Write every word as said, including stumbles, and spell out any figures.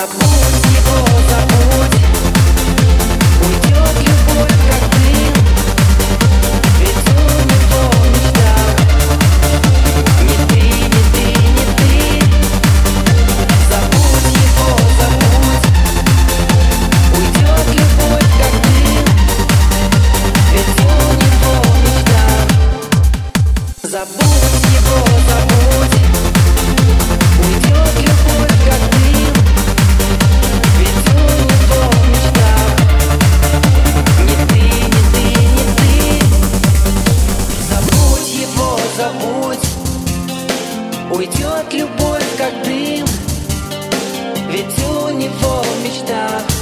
Забудь его, забудь. Уйдет любовь, как дым. Ведь у него в мечтах не ты, не ты, не ты. Забудь его, забудь. Уйдет любовь, как дым. Ведь у него в мечтах. Забудь его, забудь. Уйдет любовь, как дым. Ведь у него в мечтах не ты, не ты, не ты. Забудь его, забудь. Уйдет любовь, как дым. Ведь у него в мечтах